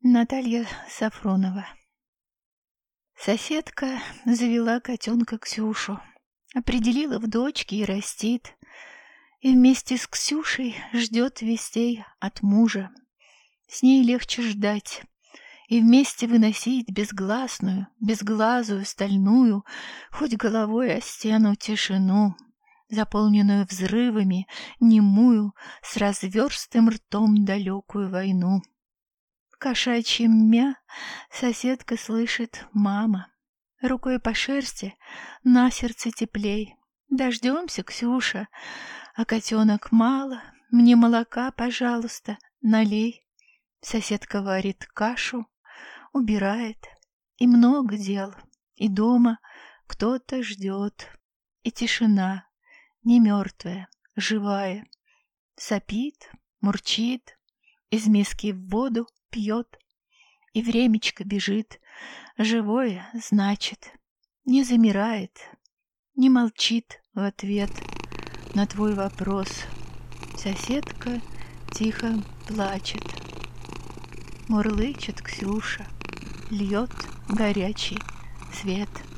Наталья Сафронова. Соседка завела котенка Ксюшу, определила в дочке и растит, и вместе с Ксюшей ждет вестей от мужа. С ней легче ждать и вместе выносить безгласную, безглазую, стальную, хоть головой о стену тишину, заполненную взрывами, немую, с разверстым ртом далекую войну. Кошачьим мя соседка слышит мама. Рукой по шерсти на сердце теплей. Дождемся, Ксюша, а котенок мало, мне молока, пожалуйста, налей. Соседка варит кашу, убирает, и много дел, и дома кто-то ждет, и тишина, не мертвая, живая, сопит, мурчит, из миски в воду пьет, и времечко бежит, живое, значит, не замирает, не молчит в ответ на твой вопрос. Соседка тихо плачет, мурлычет Ксюша, льет горячий свет.